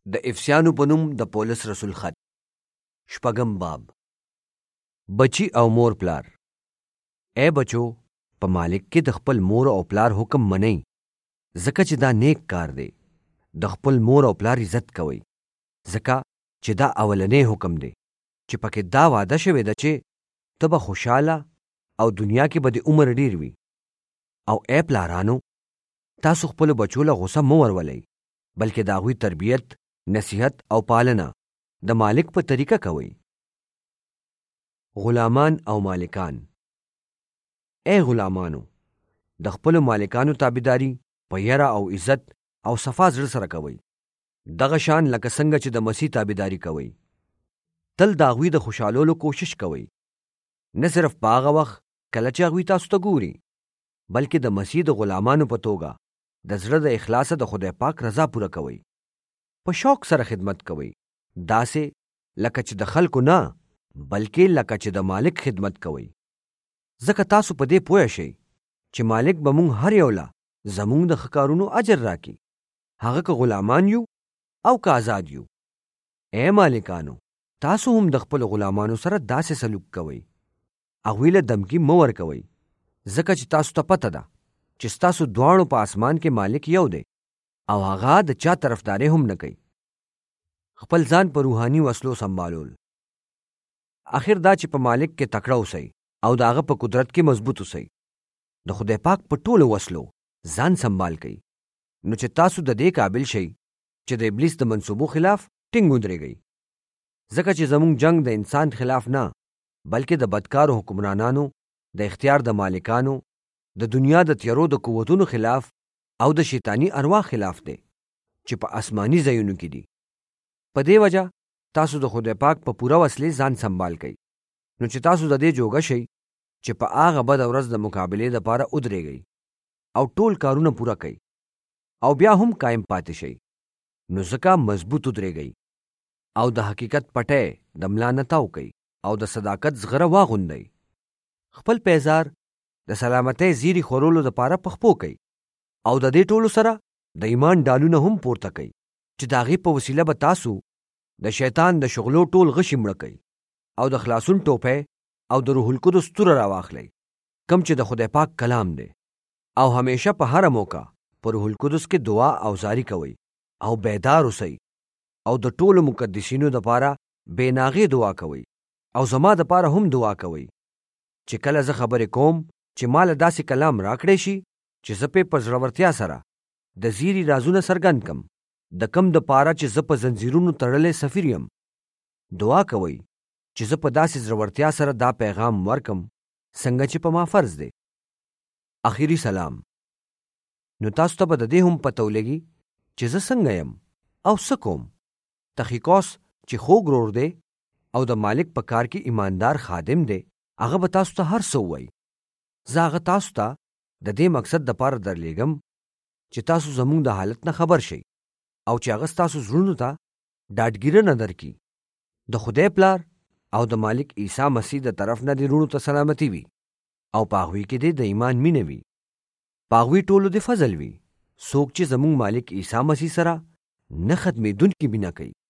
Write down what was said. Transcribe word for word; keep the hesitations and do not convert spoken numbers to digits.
د افسیانو په نوم د پولس رسول خط شپږم باب. بچی او مور پلار. اے بچو، په مالک کې د خپل مور او پلار حکم منئ، ځکه چې دا نیک کار دی. د خپل مور او پلار عزت کوئ، ځکه چې دا اولنی حکم دی چې پکې دا وعده شوې ده چې ته به خوشحاله او دنیا کې به د عمر ډیر وي. او اے پلارانو، تاسو خپل بچو له غصه مه ورولئ، بلکې د هغوی تربیت، نصیحت او پالنه د مالک په طریقه کوئ. غلامان او مالکان. اے غلامانو، د خپل مالکانو تابعداري په یره او عزت او صفا زړه سره کوئ، دغه شان لکه څنګه چې د مسیح تابعداري کوئ. تل د هغوی د خوشحالولو کوشش کوئ، نه صرف په هغه وخت کله چې هغوی تاسو ته ګوري، بلکې د مسیح د غلامانو په توګه د زړه د اخلاصه د خدای پاک رضا پوره کوئ. په شوق سره خدمت کوئ، داسې لکه چې د خلکو نه، بلکې لکه چې د مالک خدمت کوئ، ځکه تاسو په دې پوه شئ چې مالک به مونږ هر یو له زمونږ د ښه کارونو اجر راکړي، هغه که غلامان یو او که آزاد یو. اے مالکانو، تاسو هم د خپل غلامانو سره داسې سلوک کوئ، هغوی له دمکی مه ورکوئ، ځکه چې تاسو ته پته ده چې ستاسو دواړو په اسمان کې مالک یو دی او هغه د چا طرفداري هم نه کوي. خپل ځان په روحاني وسلو سنبالول. اخر دا چې په مالک کې تکړه اوسئ او د هغه په قدرت کې مضبوط اوسئ. د خدای پاک په ټولو وسلو ځان سنبال کړئ، نو چې تاسو د دې قابل شئ چې د ابلیس د منصوبو خلاف ټینګ ودرېږئ. ځکه چې زموږ جنگ د انسان خلاف نه، بلکې د بدکارو حکمرانانو، د اختیار د مالکانو، د دنیا د تیارو د قوتونو خلاف او د شیطانی ارواح خلاف دی چې په آسماني ځایونو کې دي. په دې وجه تاسو د خدای پاک په پوره وسلې ځان سنبال کړئ، نو چې تاسو د دې جوګه شئ چې په هغه بد ورځ د مقابلې دپاره ودرېږئ او ټول کارونه پوره کړئ او بیا هم قایم پاتې شئ. نو ځکه مضبوط ودرېږئ او د حقیقت پټی د ملا نه تاو کړئ او د صداقت زغره واغوندئ. خپل پیزار د سلامتۍ زیری خورولو دپاره پخپو کړئ او د دې ټولو سره د ایمان ډالونه هم پورته کړئ چې د هغې په وسیله به تاسو د شیطان د شغلو ټول غشي مړه کړئ او د خلاصون ټوپی او د روح القدس توره راواخلئ، کم چې د خدای پاک کلام دی. او همیشه په هره موقع په روح القدس کې دعا او زاری کوئ او بیدار اوسئ او د ټولو مقدسینو دپاره بې ناغې دعا کوئ او زما دپاره هم دعا کوئ چې کله زه خبرې کوم چې مال داسې کلام راکړی شي چې زه پې په زړورتیا سره د زیری رازونه څرګند کم، د کم د پاره چې زه په زنځیرونو تړلی سفیر یم. دعا کوئ چې زه په داسې زړورتیا سره دا پیغام ورکم څنګه چې په ما فرض دی. اخیری سلام. نو تاسو ته به د دې هم پته ولګي چې زه څنګه یم او څه کوم. تخیکوس چې خوږ ورور دی او د مالک په کار کې ایماندار خادم دی، هغه به تاسو ته هر څه ووایي. زه هغه تاسو ته د دې مقصد دپاره درلیږم چې تاسو زموږ د حالت نه خبر شئ او چې هغه ستاسو زړونو ته ډاډګیرنه درکړي. د خدای پلار او د مالک عیسی مسیح د طرف نه دې وروڼو ته سلامتي وي او په هغوی کې دې د ایمان مینه وي. په هغوی ټولو دې فضل وي، څوک چې زموږ مالک عیسی مسیح سره نه ختمېدونکې مینه کوي.